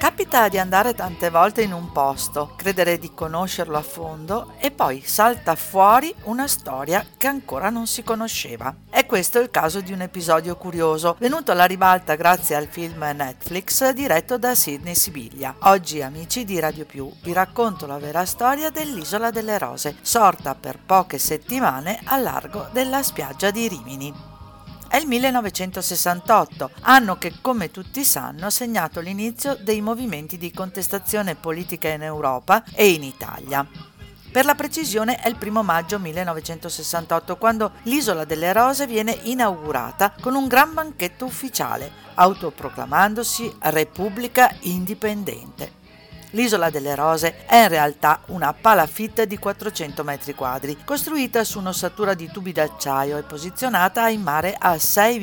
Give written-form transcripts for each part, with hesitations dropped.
Capita di andare tante volte in un posto, credere di conoscerlo a fondo e poi salta fuori una storia che ancora non si conosceva. E questo è il caso di un episodio curioso, venuto alla ribalta grazie al film Netflix diretto da Sydney Sibiglia. Oggi, amici di Radio Più, vi racconto la vera storia dell'Isola delle Rose, sorta per poche settimane a largo della spiaggia di Rimini. È il 1968, anno che, come tutti sanno, ha segnato l'inizio dei movimenti di contestazione politica in Europa e in Italia. Per la precisione è il 1 maggio 1968, quando l'Isola delle Rose viene inaugurata con un gran banchetto ufficiale, autoproclamandosi Repubblica Indipendente. L'Isola delle Rose è in realtà una palafitta di 400 metri quadri, costruita su un'ossatura di tubi d'acciaio e posizionata in mare a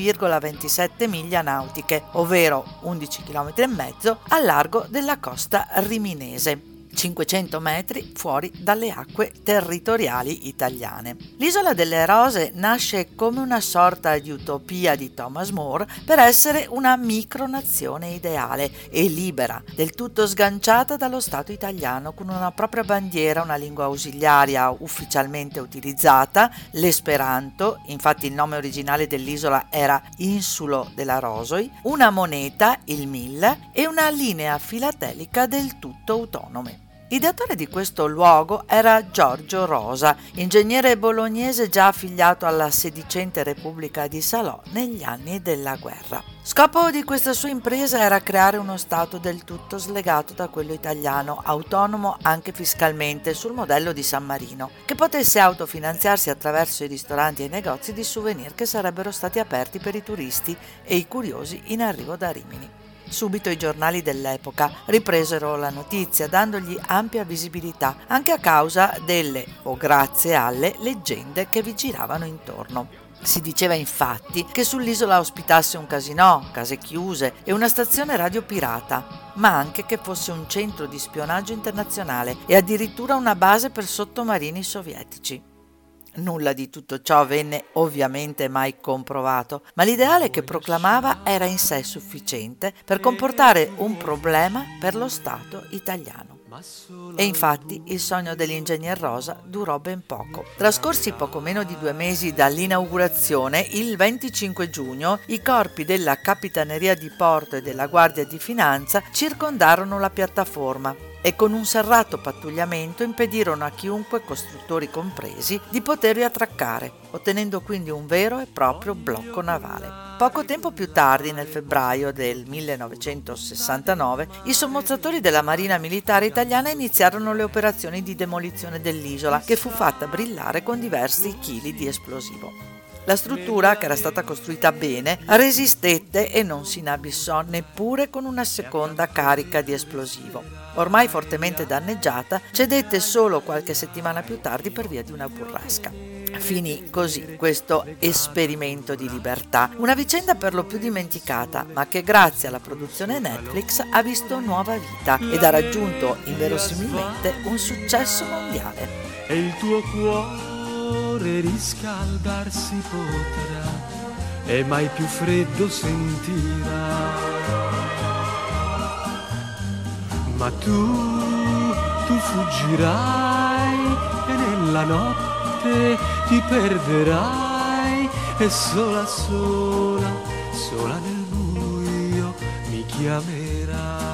6,27 miglia nautiche, ovvero 11,5 km al largo della costa riminese. 500 metri fuori dalle acque territoriali italiane. L'Isola delle Rose nasce come una sorta di utopia di Thomas More per essere una micronazione ideale e libera, del tutto sganciata dallo Stato italiano, con una propria bandiera, una lingua ausiliaria ufficialmente utilizzata, l'esperanto, infatti il nome originale dell'isola era Insulo della Rosoi, una moneta, il 1000, e una linea filatelica del tutto autonome. Ideatore di questo luogo era Giorgio Rosa, ingegnere bolognese già affiliato alla sedicente Repubblica di Salò negli anni della guerra. Scopo di questa sua impresa era creare uno Stato del tutto slegato da quello italiano, autonomo anche fiscalmente sul modello di San Marino, che potesse autofinanziarsi attraverso i ristoranti e i negozi di souvenir che sarebbero stati aperti per i turisti e i curiosi in arrivo da Rimini. Subito i giornali dell'epoca ripresero la notizia, dandogli ampia visibilità, anche a causa delle, o grazie alle, leggende che vi giravano intorno. Si diceva infatti che sull'isola ospitasse un casinò, case chiuse e una stazione radio pirata, ma anche che fosse un centro di spionaggio internazionale e addirittura una base per sottomarini sovietici. Nulla di tutto ciò venne ovviamente mai comprovato, ma l'ideale che proclamava era in sé sufficiente per comportare un problema per lo Stato italiano. E infatti il sogno dell'ingegner Rosa durò ben poco. Trascorsi poco meno di 2 mesi dall'inaugurazione, il 25 giugno i corpi della Capitaneria di Porto e della Guardia di Finanza circondarono la piattaforma e con un serrato pattugliamento impedirono a chiunque, costruttori compresi, di poterli attraccare, ottenendo quindi un vero e proprio blocco navale. Poco tempo più tardi, nel febbraio del 1969, i sommozzatori della Marina Militare Italiana iniziarono le operazioni di demolizione dell'isola, che fu fatta brillare con diversi chili di esplosivo. La struttura, che era stata costruita bene, resistette e non si inabissò neppure con una seconda carica di esplosivo. Ormai fortemente danneggiata, cedette solo qualche settimana più tardi per via di una burrasca. Finì così questo esperimento di libertà, una vicenda per lo più dimenticata, ma che grazie alla produzione Netflix ha visto nuova vita ed ha raggiunto inverosimilmente un successo mondiale. E il tuo cuore riscaldarsi potrà e mai più freddo sentirà. Ma tu fuggirai e nella notte ti perderai e sola nel buio mi chiamerai.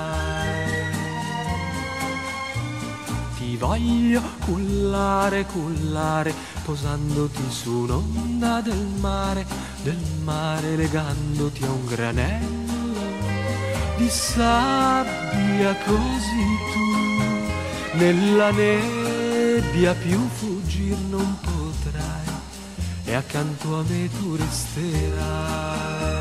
Ti voglio cullare, posandoti su un'onda del mare legandoti a un granello di sabbia, così tu nella nebbia più fuggir non potrai e accanto a me tu resterai.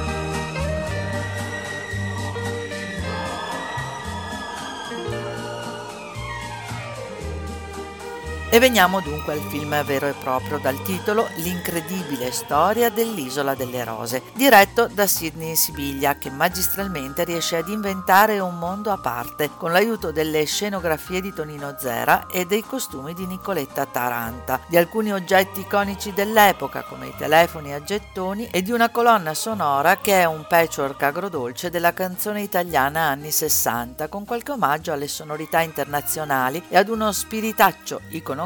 E veniamo dunque al film vero e proprio, dal titolo L'incredibile storia dell'Isola delle Rose, diretto da Sidney Sibiglia, che magistralmente riesce ad inventare un mondo a parte con l'aiuto delle scenografie di Tonino Zera e dei costumi di Nicoletta Taranta, di alcuni oggetti iconici dell'epoca come i telefoni a gettoni e di una colonna sonora che è un patchwork agrodolce della canzone italiana anni 60, con qualche omaggio alle sonorità internazionali e ad uno spiritaccio iconoclasta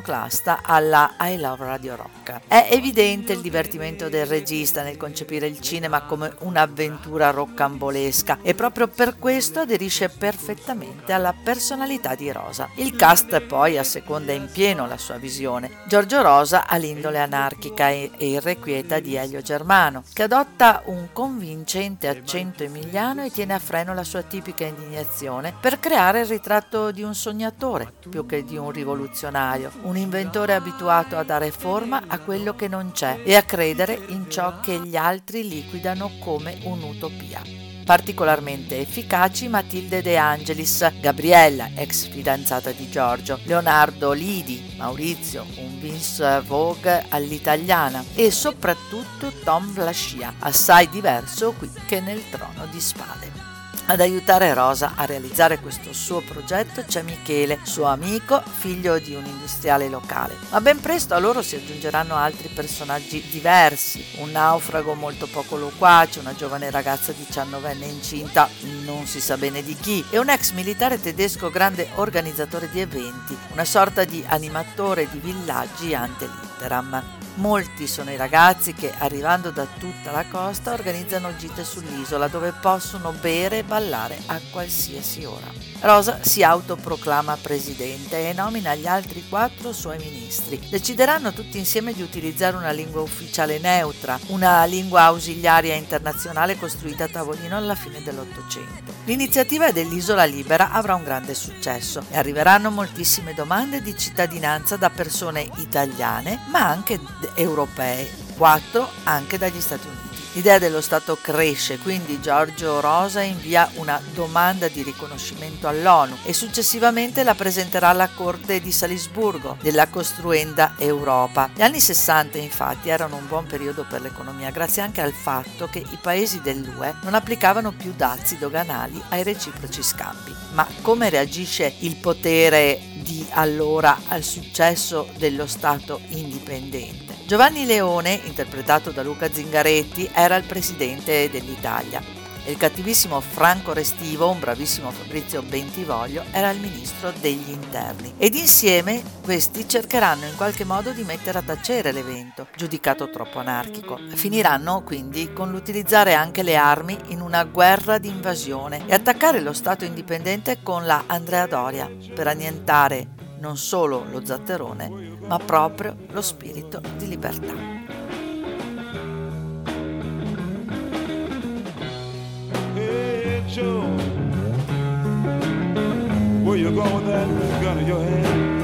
alla I Love Radio Rock. È evidente il divertimento del regista nel concepire il cinema come un'avventura roccambolesca e proprio per questo aderisce perfettamente alla personalità di Rosa. Il cast poi asseconda in pieno la sua visione. Giorgio Rosa ha l'indole anarchica e irrequieta di Elio Germano, che adotta un convincente accento emiliano e tiene a freno la sua tipica indignazione per creare il ritratto di un sognatore più che di un rivoluzionario, un inventore abituato a dare forma a quello che non c'è e a credere in ciò che gli altri liquidano come un'utopia. Particolarmente efficaci Matilde De Angelis, Gabriella, ex fidanzata di Giorgio, Leonardo Lidi, Maurizio, un Vince Vogue all'italiana e soprattutto Tom Blascia, assai diverso qui che nel Trono di Spade. Ad aiutare Rosa a realizzare questo suo progetto c'è Michele, suo amico, figlio di un industriale locale. Ma ben presto a loro si aggiungeranno altri personaggi diversi, un naufrago molto poco loquace, una giovane ragazza 19enne incinta, non si sa bene di chi, e un ex militare tedesco grande organizzatore di eventi, una sorta di animatore di villaggi ante litteram. Molti sono i ragazzi che, arrivando da tutta la costa, organizzano gite sull'isola dove possono bere e ballare a qualsiasi ora. Rosa si autoproclama presidente e nomina gli altri 4 suoi ministri. Decideranno tutti insieme di utilizzare una lingua ufficiale neutra, una lingua ausiliaria internazionale costruita a tavolino alla fine dell'Ottocento. L'iniziativa dell'Isola Libera avrà un grande successo e arriveranno moltissime domande di cittadinanza da persone italiane, ma anche europee, 4 anche dagli Stati Uniti. L'idea dello Stato cresce, quindi Giorgio Rosa invia una domanda di riconoscimento all'ONU e successivamente la presenterà alla Corte di Salisburgo della costruenda Europa. Gli anni 60 infatti erano un buon periodo per l'economia, grazie anche al fatto che i paesi dell'UE non applicavano più dazi doganali ai reciproci scambi. Ma come reagisce il potere di allora al successo dello Stato indipendente? Giovanni Leone, interpretato da Luca Zingaretti, era il presidente dell'Italia. Il cattivissimo Franco Restivo, un bravissimo Fabrizio Bentivoglio, era il ministro degli interni. Ed insieme questi cercheranno in qualche modo di mettere a tacere l'evento, giudicato troppo anarchico. Finiranno quindi con l'utilizzare anche le armi in una guerra di invasione e attaccare lo Stato indipendente con la Andrea Doria per annientare non solo lo zatterone, ma proprio lo spirito di libertà. Hey Joe, where you going with that gun in your hand?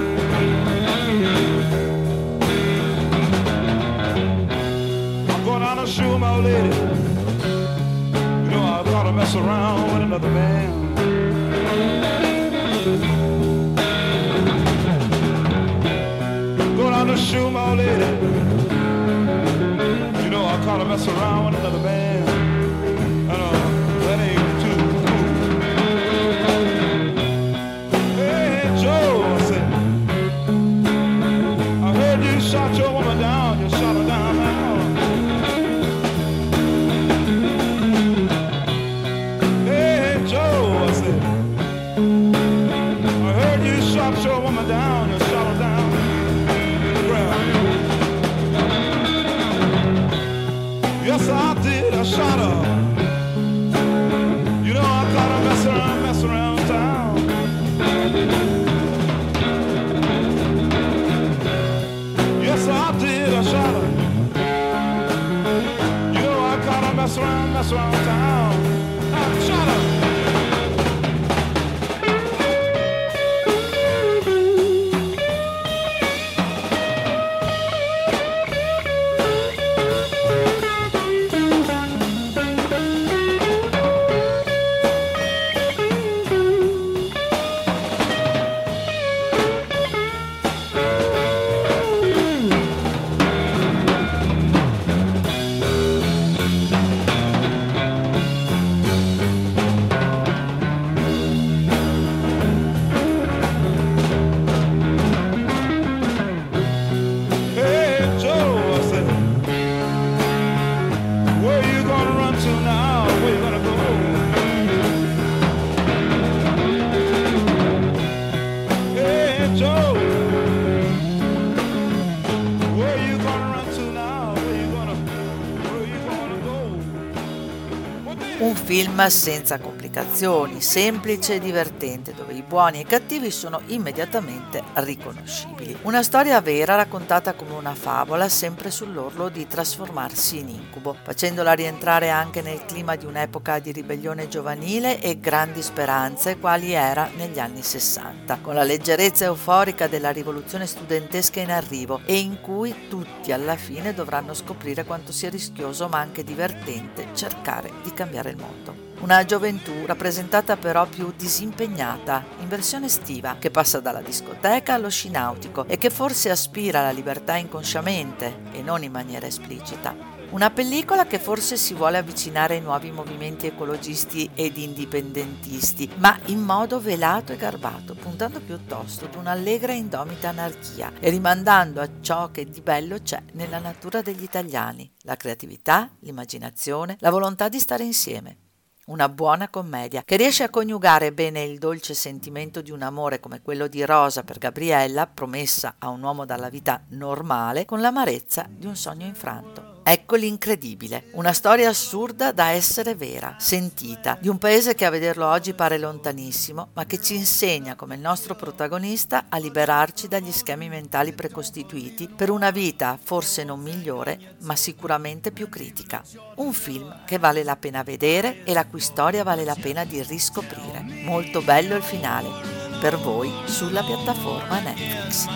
I'm going down to shoot my old lady. You know I thought I'd mess around with another man. To shoot my old lady. You know I caught her mess around with another man. And that ain't too cool. Hey Joe, I said, I heard you shot your woman down. You shot her down now. Hey Joe, I said, I heard you shot your woman down. You shot her down. Yes, I did. I shot her. You know, I thought I'd mess around town. Yes, I did. I shot her. You know, I thought I'd mess around town. I shot her. film senza complicazioni, semplice e divertente, dove i buoni e i cattivi sono immediatamente riconoscibili. Una storia vera raccontata come una favola, sempre sull'orlo di trasformarsi in incubo, facendola rientrare anche nel clima di un'epoca di ribellione giovanile e grandi speranze, quali era negli anni 60, con la leggerezza euforica della rivoluzione studentesca in arrivo e in cui tutti alla fine dovranno scoprire quanto sia rischioso ma anche divertente cercare di cambiare il mondo. Una gioventù rappresentata però più disimpegnata, in versione estiva, che passa dalla discoteca allo sci nautico e che forse aspira alla libertà inconsciamente e non in maniera esplicita. Una pellicola che forse si vuole avvicinare ai nuovi movimenti ecologisti ed indipendentisti, ma in modo velato e garbato, puntando piuttosto ad un'allegra e indomita anarchia e rimandando a ciò che di bello c'è nella natura degli italiani: la creatività, l'immaginazione, la volontà di stare insieme. Una buona commedia che riesce a coniugare bene il dolce sentimento di un amore come quello di Rosa per Gabriella, promessa a un uomo dalla vita normale, con l'amarezza di un sogno infranto. Ecco l'incredibile, una storia assurda da essere vera, sentita, di un paese che a vederlo oggi pare lontanissimo, ma che ci insegna come il nostro protagonista a liberarci dagli schemi mentali precostituiti per una vita forse non migliore, ma sicuramente più critica. Un film che vale la pena vedere e la cui storia vale la pena di riscoprire. Molto bello il finale, per voi sulla piattaforma Netflix.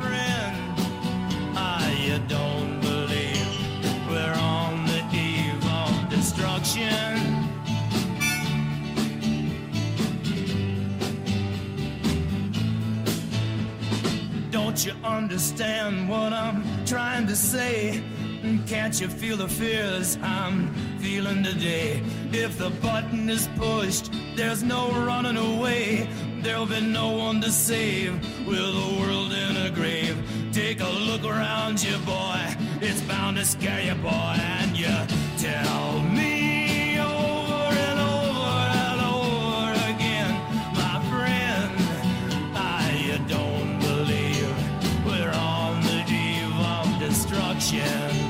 Don't you understand what I'm trying to say? Can't you feel the fears I'm feeling today? If the button is pushed, there's no running away. There'll be no one to save with the world in a grave. Take a look around you, boy. It's bound to scare you, boy. And you tell me over and over and over again, my friend, I don't believe we're on the eve of destruction.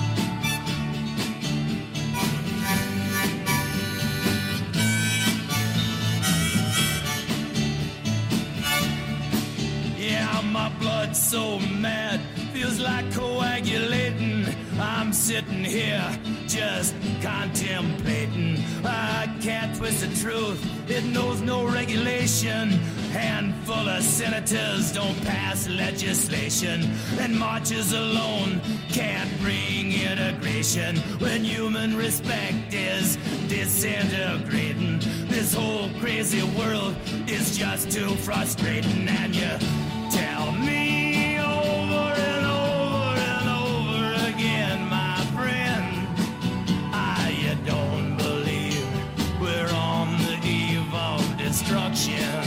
My blood's so mad, feels like coagulating. I'm sitting here just contemplating. I can't twist the truth, it knows no regulation. Handful of senators don't pass legislation, and marches alone can't bring integration. When human respect is disintegrating, this whole crazy world is just too frustrating. And you tell me over and over and over again, my friend, I don't believe we're on the eve of destruction.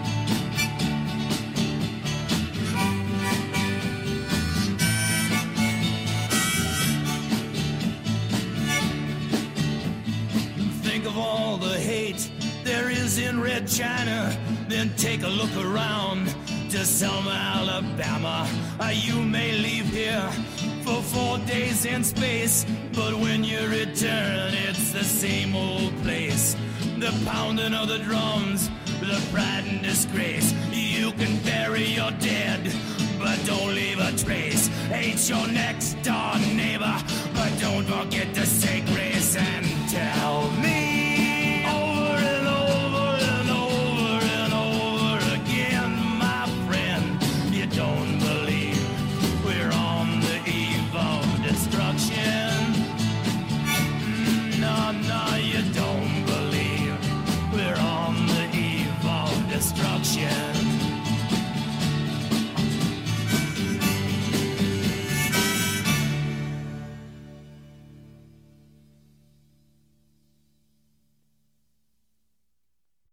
Think of all the hate there is in Red China, then take a look around to Selma, Alabama. You may leave here for 4 days in space, but when you return, it's the same old place. The pounding of the drums, the pride and disgrace. You can bury your dead, but don't leave a trace. Hate your next door neighbor, but don't forget to say grace. And tell me